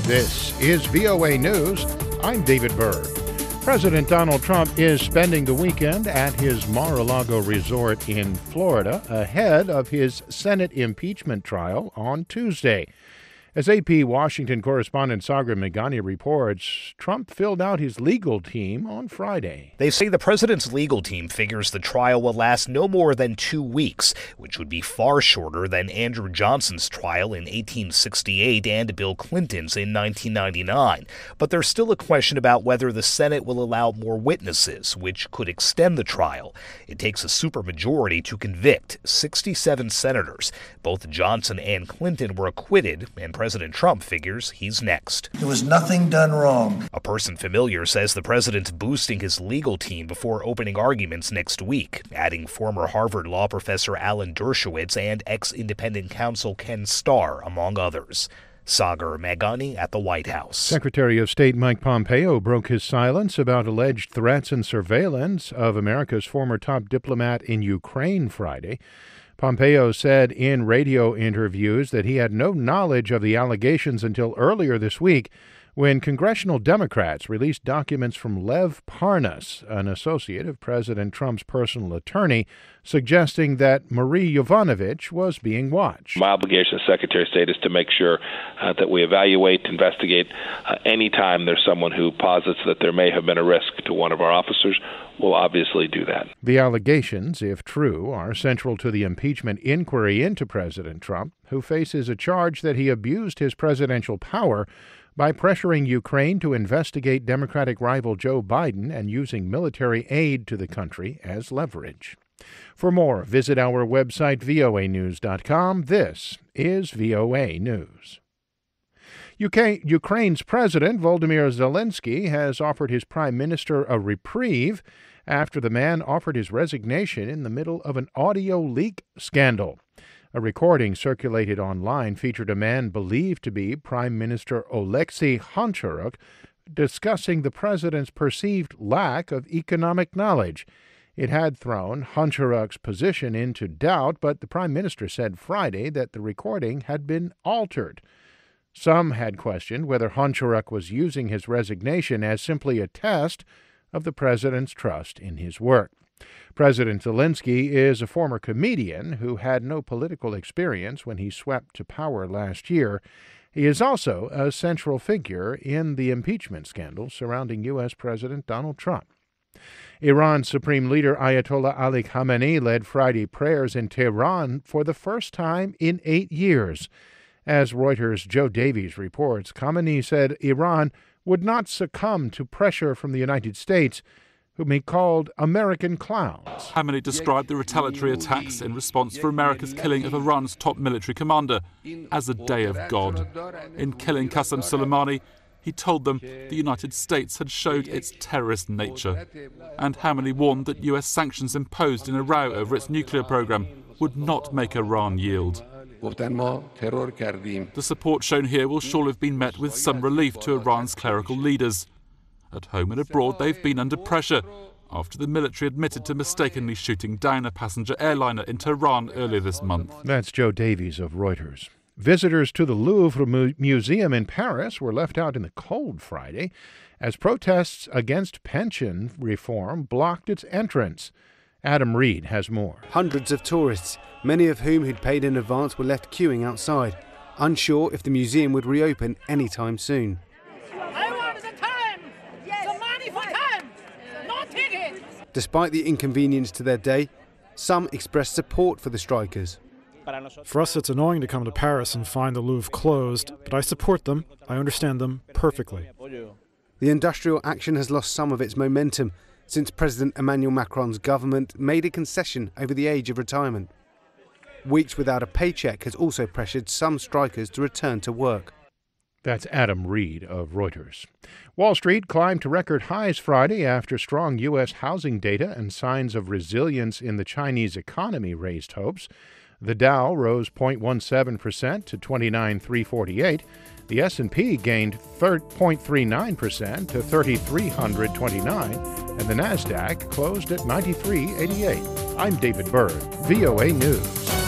This is VOA News. I'm David Byrd. President Donald Trump is spending the weekend at his Mar-a-Lago resort in Florida ahead of his Senate impeachment trial on Tuesday. As AP Washington correspondent Sagar Meghani reports, Trump filled out his legal team on Friday. They say the president's legal team figures the trial will last no more than 2 weeks, which would be far shorter than Andrew Johnson's trial in 1868 and Bill Clinton's in 1999. But there's still a question about whether the Senate will allow more witnesses, which could extend the trial. It takes a supermajority to convict 67 senators. Both Johnson and Clinton were acquitted, and President Trump figures he's next. There was nothing done wrong. A person familiar says the president's boosting his legal team before opening arguments next week, adding former Harvard law professor Alan Dershowitz and ex-independent counsel Ken Starr, among others. Sagar Meghani at the White House. Secretary of State Mike Pompeo broke his silence about alleged threats and surveillance of America's former top diplomat in Ukraine Friday. Pompeo said in radio interviews that he had no knowledge of the allegations until earlier this week when congressional Democrats released documents from Lev Parnas, an associate of President Trump's personal attorney, suggesting that Marie Yovanovitch was being watched. My obligation as Secretary of State is to make sure that we evaluate, investigate any time there's someone who posits that there may have been a risk to one of our officers. We'll obviously do that. The allegations, if true, are central to the impeachment inquiry into President Trump, who faces a charge that he abused his presidential power by pressuring Ukraine to investigate Democratic rival Joe Biden and using military aid to the country as leverage. For more, visit our website, voanews.com. This is VOA News. Ukraine's President Volodymyr Zelensky has offered his prime minister a reprieve after the man offered his resignation in the middle of an audio leak scandal. A recording circulated online featured a man believed to be Prime Minister Oleksiy Honcharuk discussing the president's perceived lack of economic knowledge. It had thrown Honcharuk's position into doubt, but the prime minister said Friday that the recording had been altered. Some had questioned whether Honcharuk was using his resignation as simply a test of the president's trust in his work. President Zelensky is a former comedian who had no political experience when he swept to power last year. He is also a central figure in the impeachment scandal surrounding U.S. President Donald Trump. Iran's Supreme Leader Ayatollah Ali Khamenei led Friday prayers in Tehran for the first time in 8 years. As Reuters' Joe Davies reports, Khamenei said Iran would not succumb to pressure from the United States, whom he called American clowns. Khamenei described the retaliatory attacks in response for America's killing of Iran's top military commander as a day of God. In killing Qasem Soleimani, he told them the United States had showed its terrorist nature. And Khamenei warned that US sanctions imposed in a row over its nuclear program would not make Iran yield. The support shown here will surely have been met with some relief to Iran's clerical leaders. At home and abroad, they've been under pressure after the military admitted to mistakenly shooting down a passenger airliner in Tehran earlier this month. That's Joe Davies of Reuters. Visitors to the Louvre Museum in Paris were left out in the cold Friday as protests against pension reform blocked its entrance. Adam Reed has more. Hundreds of tourists, many of whom who'd paid in advance, were left queuing outside, unsure if the museum would reopen anytime soon. Despite the inconvenience to their day, some expressed support for the strikers. For us, it's annoying to come to Paris and find the Louvre closed, but I support them. I understand them perfectly. The industrial action has lost some of its momentum since President Emmanuel Macron's government made a concession over the age of retirement. Weeks without a paycheck has also pressured some strikers to return to work. That's Adam Reed of Reuters. Wall Street climbed to record highs Friday after strong U.S. housing data and signs of resilience in the Chinese economy raised hopes. The Dow rose 0.17% to 29,348. The S&P gained 0.39% to 3,329. And the Nasdaq closed at 93.88. I'm David Byrd, VOA News.